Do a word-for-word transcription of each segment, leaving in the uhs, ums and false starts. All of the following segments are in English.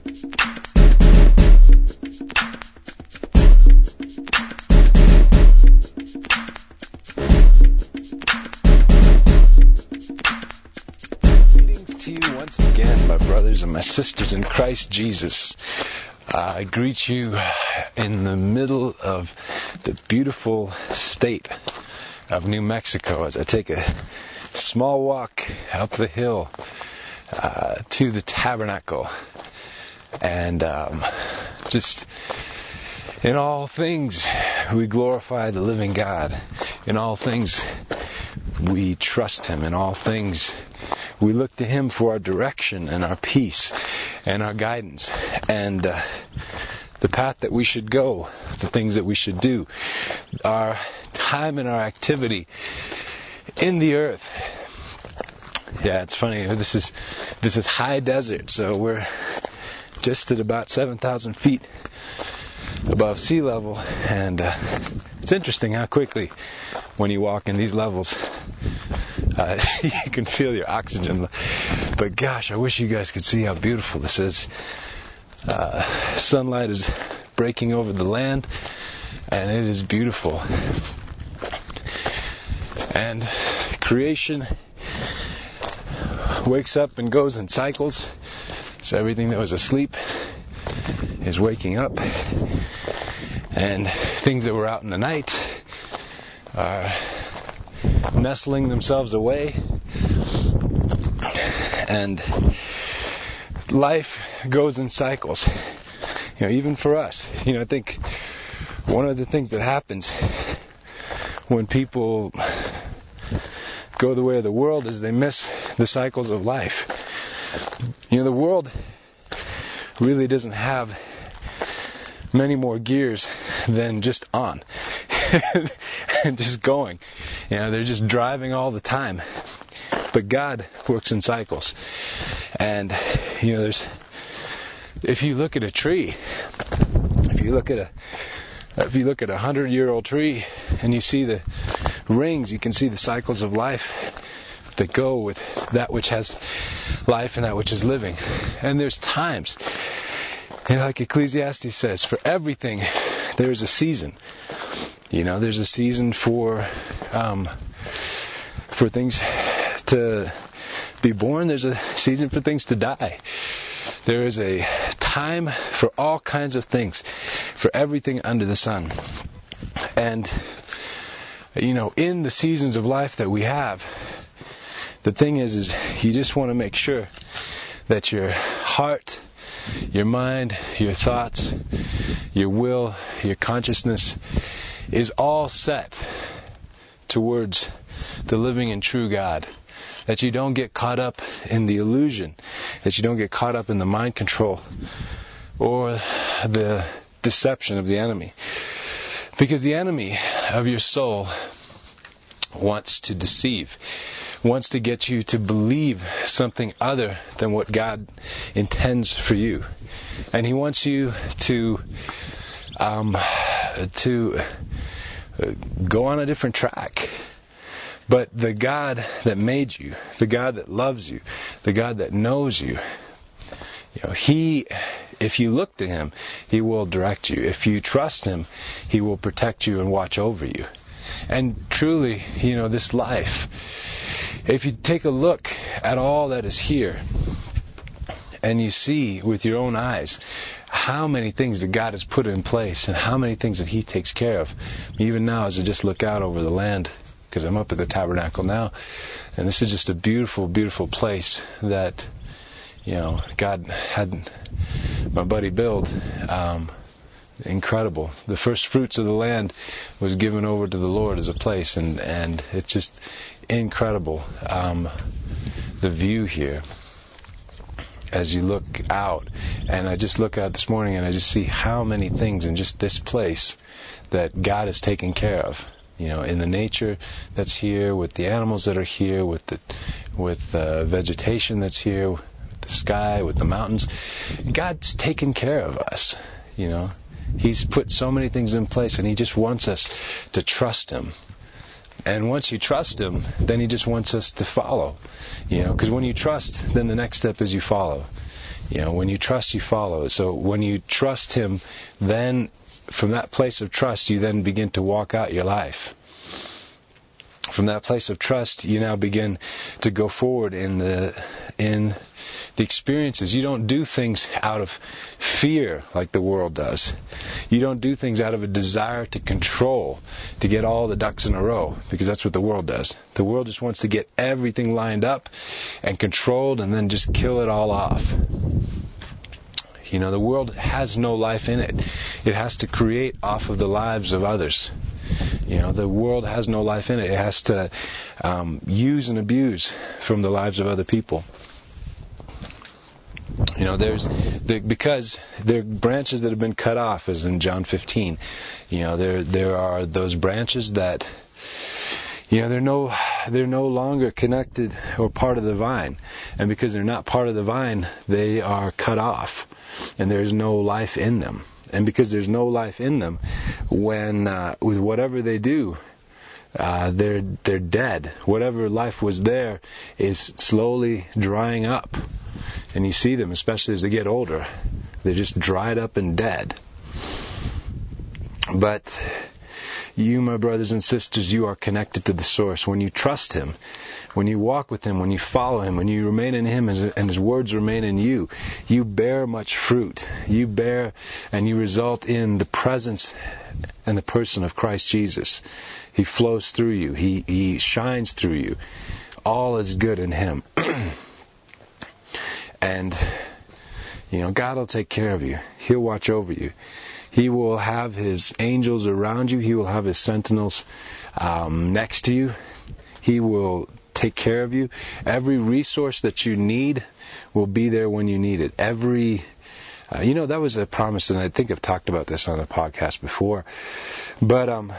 My sisters in Christ Jesus, uh, I greet you in the middle of the beautiful state of New Mexico as I take a small walk up the hill uh, to the tabernacle, and um, just in all things we glorify the living God. In all things we trust Him. In all things we look to Him for our direction and our peace and our guidance and uh, the path that we should go, the things that we should do, our time and our activity in the earth. Yeah, it's funny. This is this is high desert, so we're just at about seven thousand feet above sea level, and uh, it's interesting how quickly when you walk in these levels uh, you can feel your oxygen. But gosh, I wish you guys could see how beautiful this is. Uh, sunlight is breaking over the land, and it is beautiful. And creation wakes up and goes in cycles, so everything that was asleep is waking up, and things that were out in the night are nestling themselves away, and life goes in cycles. You know, even for us, you know, I think one of the things that happens when people go the way of the world is they miss the cycles of life. You know, the world really doesn't have many more gears than just on and just going. You know, they're just driving all the time. But God works in cycles. And, you know, there's, if you look at a tree, if you look at a, if you look at a hundred-year-old tree and you see the rings, you can see the cycles of life that go with that which has life and that which is living. And there's times, you know, like Ecclesiastes says, for everything there's a season. You know, there's a season for um, for things to be born. There's a season for things to die. There is a time for all kinds of things, for everything under the sun. And, you know, in the seasons of life that we have, the thing is, is you just want to make sure that your heart, your mind, your thoughts, your will, your consciousness is all set towards the living and true God. That you don't get caught up in the illusion, that you don't get caught up in the mind control or the deception of the enemy. Because the enemy of your soul wants to deceive, wants to get you to believe something other than what God intends for you. And he wants you to um, to go on a different track. But the God that made you, the God that loves you, the God that knows you, you know, He, if you look to Him, He will direct you. If you trust Him, He will protect you and watch over you. And truly, you know, this life, if you take a look at all that is here, and you see with your own eyes how many things that God has put in place and how many things that He takes care of. Even now, as I just look out over the land, because I'm up at the tabernacle now, and this is just a beautiful, beautiful place that, you know, God had my buddy build. Um, incredible. The first fruits of the land was given over to the Lord as a place, and, and it's just incredible. Um, the view here, as you look out, and I just look out this morning and I just see how many things in just this place that God has taken care of. You know, in the nature that's here, with the animals that are here, with the with the vegetation that's here, with the sky, with the mountains. God's taken care of us. You know, He's put so many things in place, and He just wants us to trust Him. And once you trust Him, then He just wants us to follow. You know, because when you trust, then the next step is you follow. You know, when you trust, you follow. So when you trust Him, then from that place of trust, you then begin to walk out your life. From that place of trust, you now begin to go forward in the in the experiences. You don't do things out of fear like the world does. You don't do things out of a desire to control, to get all the ducks in a row, because that's what the world does. The world just wants to get everything lined up and controlled and then just kill it all off. You know, the world has no life in it. It has to create off of the lives of others. You know, the world has no life in it. It has to um, use and abuse from the lives of other people. You know, there's the, because there are branches that have been cut off, as in John fifteen. You know, there there are those branches that, you know, they're no they're no longer connected or part of the vine, and because they're not part of the vine, they are cut off, and there's no life in them. And because there's no life in them, when uh, with whatever they do, uh, they're they're dead. Whatever life was there is slowly drying up, and you see them, especially as they get older, they're just dried up and dead. But you, my brothers and sisters, you are connected to the source. When you trust Him, when you walk with Him, when you follow Him, when you remain in Him and His words remain in you, you bear much fruit. You bear and you result in the presence and the person of Christ Jesus. He flows through you. He, he shines through you. All is good in Him. And, you know, God will take care of you. He'll watch over you. He will have His angels around you. He will have His sentinels um, next to you. He will take care of you. Every resource that you need will be there when you need it. Every, uh, you know, that was a promise, and I think I've talked about this on the podcast before. But, um,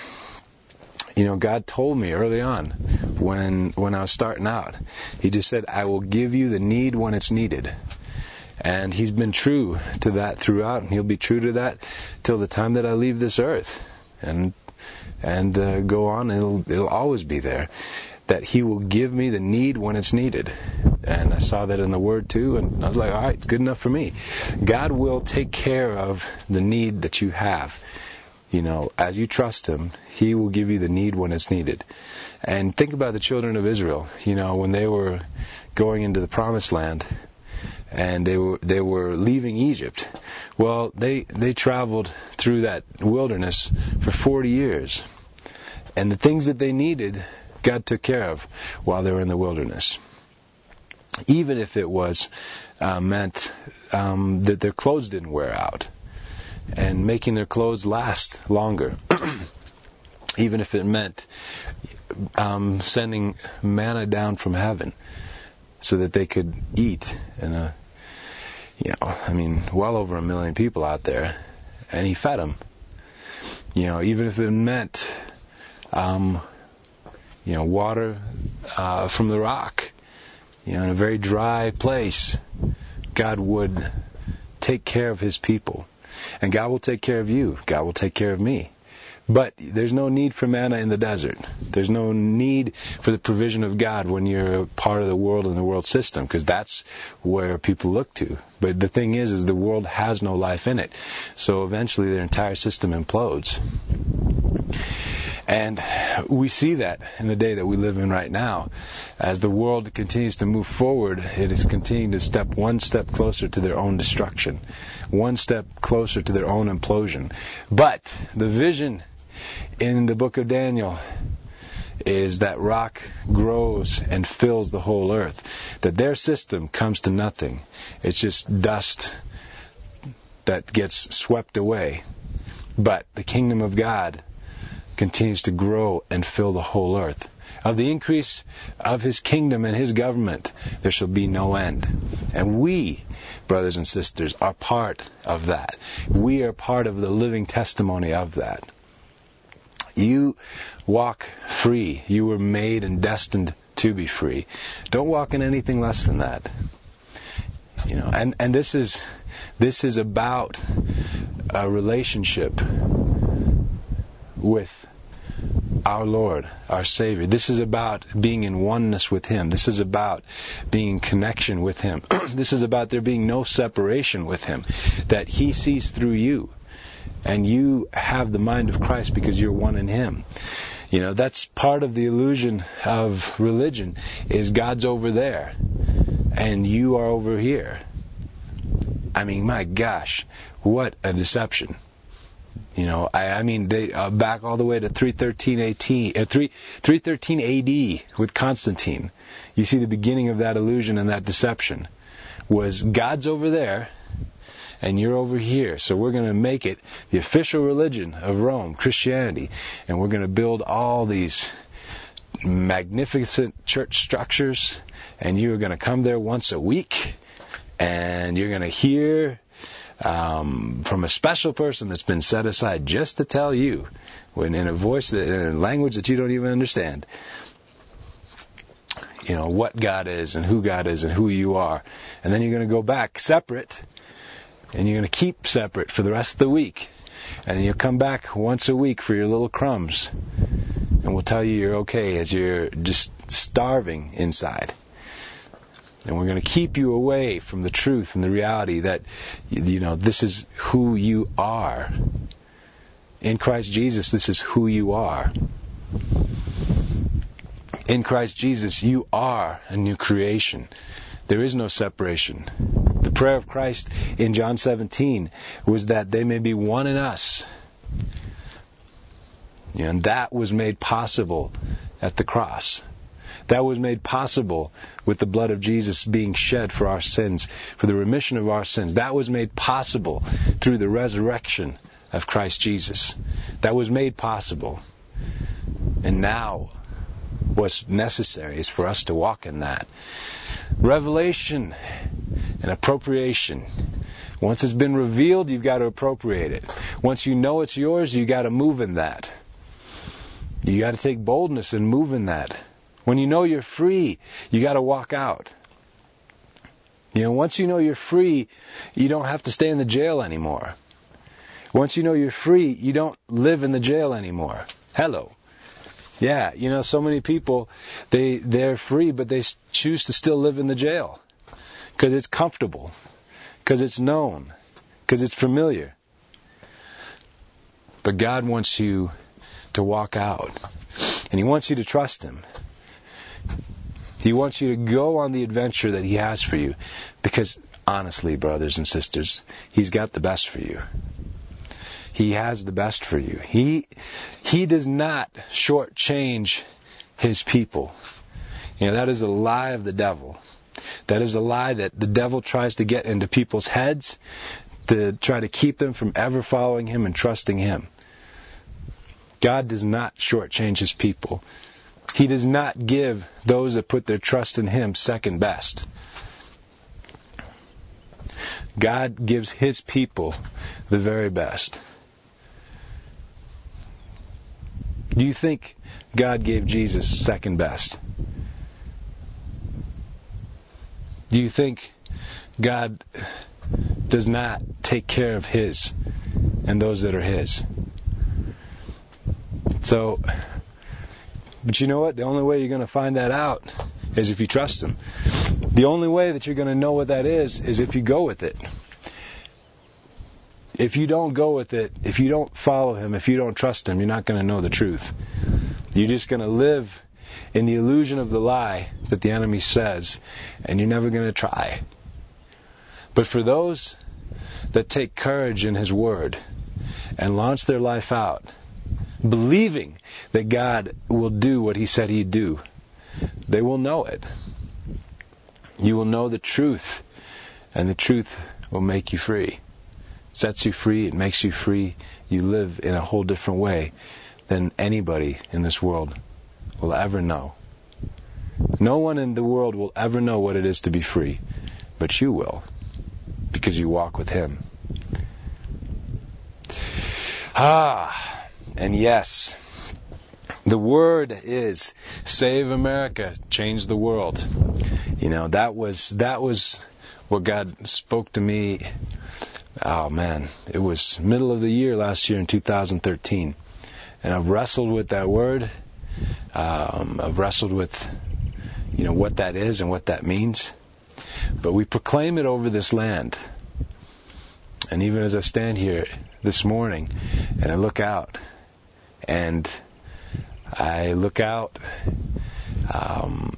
you know, God told me early on when when I was starting out, He just said, I will give you the need when it's needed. And He's been true to that throughout, and He'll be true to that till the time that I leave this earth. And and uh, go on, it'll it'll always be there. That He will give me the need when it's needed. And I saw that in the Word too, and I was like, all right, good enough for me. God will take care of the need that you have. You know, as you trust Him, He will give you the need when it's needed. And think about the children of Israel, you know, when they were going into the Promised Land, and they were they were leaving Egypt. Well, they they traveled through that wilderness for forty years. And the things that they needed, God took care of while they were in the wilderness. Even if it was uh, meant um, that their clothes didn't wear out, and making their clothes last longer. Even if it meant um, sending manna down from heaven so that they could eat. And a, you know, I mean, well over a million people out there, and He fed them. You know, even if it meant Um, you know, water uh, from the rock, you know, in a very dry place, God would take care of His people. And God will take care of you. God will take care of me. But there's no need for manna in the desert. There's no need for the provision of God when you're part of the world and the world system, because that's where people look to. But the thing is, is the world has no life in it. So eventually their entire system implodes. And we see that in the day that we live in right now. As the world continues to move forward, it is continuing to step one step closer to their own destruction, one step closer to their own implosion. But the vision in the book of Daniel is that rock grows and fills the whole earth, that their system comes to nothing. It's just dust that gets swept away. But the kingdom of God continues to grow and fill the whole earth. Of the increase of His kingdom and His government, there shall be no end. And we, brothers and sisters, are part of that. We are part of the living testimony of that. You walk free. You were made and destined to be free. Don't walk in anything less than that. You know, and, and this is this is about a relationship with our Lord, our Savior. This is about being in oneness with Him. This is about being in connection with Him. This is about there being no separation with Him, that He sees through you, and you have the mind of Christ because you're one in Him. You know, that's part of the illusion of religion, is God's over there, and you are over here. I mean, my gosh, what a deception. You know, I, I mean, they, uh, back all the way to three thirteen A D, uh, three thirteen A D with Constantine. You see the beginning of that illusion and that deception was God's over there and you're over here. So we're going to make it the official religion of Rome, Christianity, and we're going to build all these magnificent church structures, and you're going to come there once a week, and you're going to hear Um, from a special person that's been set aside just to tell you, when in a voice, that, in a language that you don't even understand, you know, what God is and who God is and who you are. And then you're going to go back separate, and you're going to keep separate for the rest of the week. And then you'll come back once a week for your little crumbs, and we'll tell you you're okay as you're just starving inside. And we're going to keep you away from the truth and the reality that, you know, this is who you are. In Christ Jesus, this is who you are. In Christ Jesus, you are a new creation. There is no separation. The prayer of Christ in John seventeen was that they may be one in us. You know, and that was made possible at the cross. That was made possible with the blood of Jesus being shed for our sins, for the remission of our sins. That was made possible through the resurrection of Christ Jesus. That was made possible. And now what's necessary is for us to walk in that. Revelation and appropriation. Once it's been revealed, you've got to appropriate it. Once you know it's yours, you've got to move in that. You got to take boldness and move in that. When you know you're free, you got to walk out. You know, once you know you're free, you don't have to stay in the jail anymore. Once you know you're free, you don't live in the jail anymore. Hello. Yeah, you know, so many people, they, they're free, but they choose to still live in the jail. Because it's comfortable. Because it's known. Because it's familiar. But God wants you to walk out. And He wants you to trust Him. He wants you to go on the adventure that He has for you. Because, honestly, brothers and sisters, He's got the best for you. He has the best for you. He He does not shortchange His people. You know, that is a lie of the devil. That is a lie that the devil tries to get into people's heads to try to keep them from ever following Him and trusting Him. God does not shortchange His people. He does not give those that put their trust in Him second best. God gives His people the very best. Do you think God gave Jesus second best? Do you think God does not take care of His and those that are His? So, but you know what? The only way you're going to find that out is if you trust Him. The only way that you're going to know what that is, is if you go with it. If you don't go with it, if you don't follow Him, if you don't trust Him, you're not going to know the truth. You're just going to live in the illusion of the lie that the enemy says, and you're never going to try. But for those that take courage in His Word and launch their life out, believing that God will do what He said He'd do, they will know it. You will know the truth, and the truth will make you free. It sets you free, it makes you free. You live in a whole different way than anybody in this world will ever know. No one in the world will ever know what it is to be free, but you will, because you walk with Him. Ah, and yes, the word is save America, change the world. You know, that was that was what God spoke to me. Oh man, it was middle of the year last year in two thousand thirteen. And I've wrestled with that word. Um, I've wrestled with, you know, what that is and what that means. But we proclaim it over this land. And even as I stand here this morning and I look out, and I look out, um,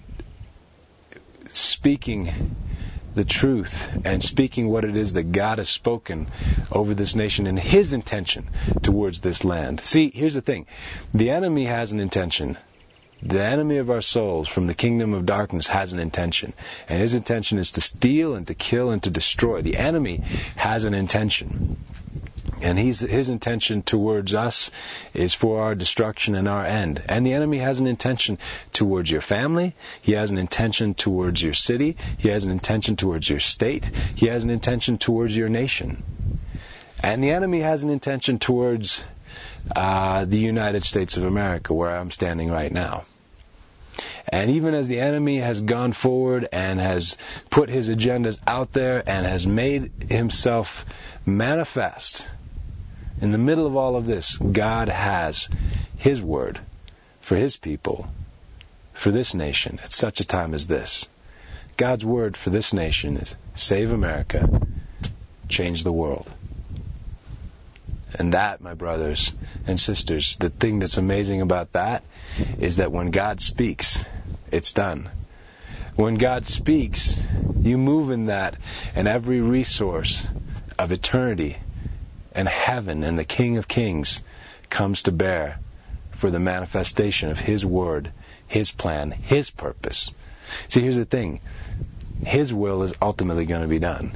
speaking the truth and speaking what it is that God has spoken over this nation and His intention towards this land. See, here's the thing. The enemy has an intention. The enemy of our souls from the kingdom of darkness has an intention. And his intention is to steal and to kill and to destroy. The enemy has an intention. And he's, his intention towards us is for our destruction and our end. And the enemy has an intention towards your family. He has an intention towards your city. He has an intention towards your state. He has an intention towards your nation. And the enemy has an intention towards uh, the United States of America, where I'm standing right now. And even as the enemy has gone forward and has put his agendas out there and has made himself manifest, in the middle of all of this, God has His word for His people, for this nation, at such a time as this. God's word for this nation is save America, change the world. And that, my brothers and sisters, the thing that's amazing about that is that when God speaks, it's done. When God speaks, you move in that, and every resource of eternity and heaven and the King of Kings comes to bear for the manifestation of His word, His plan, His purpose. See, here's the thing. His will is ultimately going to be done.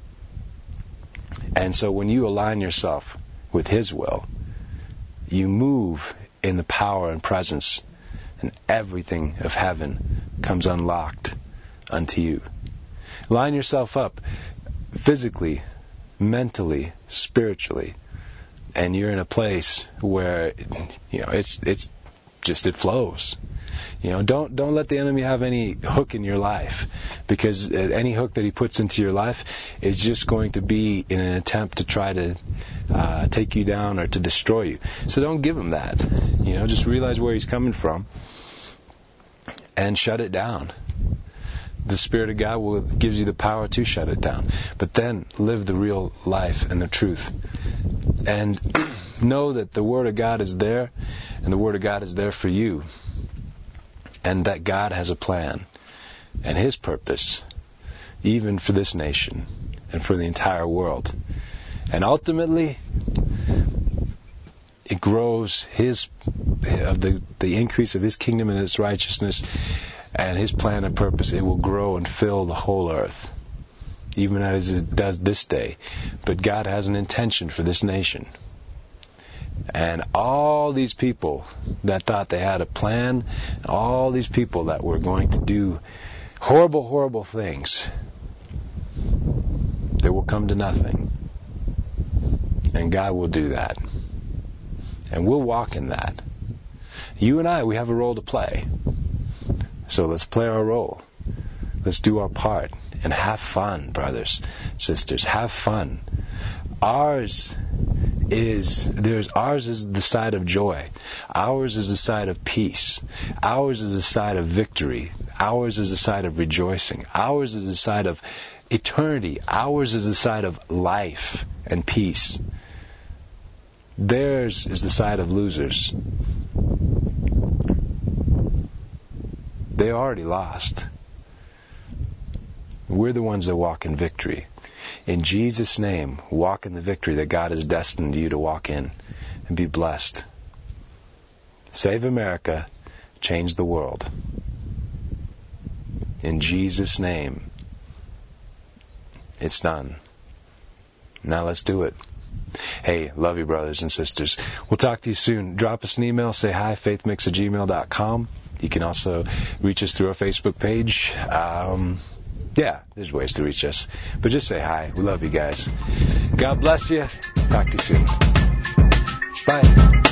And so when you align yourself with His will, you move in the power and presence, and everything of heaven comes unlocked unto you. Line yourself up physically, mentally, spiritually, and you're in a place where, you know, it's it's just it flows. You know, don't don't let the enemy have any hook in your life, because any hook that he puts into your life is just going to be in an attempt to try to uh, take you down or to destroy you. So don't give him that. You know, just realize where he's coming from and shut it down. The Spirit of God will gives you the power to shut it down. But then live the real life and the truth. And know that the Word of God is there, and the Word of God is there for you. And that God has a plan and His purpose, even for this nation and for the entire world. And ultimately, it grows His of the, the increase of His kingdom and His righteousness and His plan and purpose. It will grow and fill the whole earth, even as it does this day. But God has an intention for this nation. And all these people that thought they had a plan, all these people that were going to do horrible, horrible things, they will come to nothing. And God will do that. And we'll walk in that. You and I, we have a role to play. So let's play our role. Let's do our part. And have fun, brothers, sisters. Have fun. Ours is there's ours is the side of joy. Ours is the side of peace. Ours is the side of victory. Ours is the side of rejoicing. Ours is the side of eternity. Ours is the side of life and peace. Theirs is the side of losers. They already lost. We're the ones that walk in victory. In Jesus' name, walk in the victory that God has destined you to walk in, and be blessed. Save America, change the world. In Jesus' name, it's done. Now let's do it. Hey, love you, brothers and sisters. We'll talk to you soon. Drop us an email. Say hi, faithmix at gmail dot com. You can also reach us through our Facebook page. Um, yeah, there's ways to reach us. But just say hi. We love you guys. God bless you. Talk to you soon. Bye.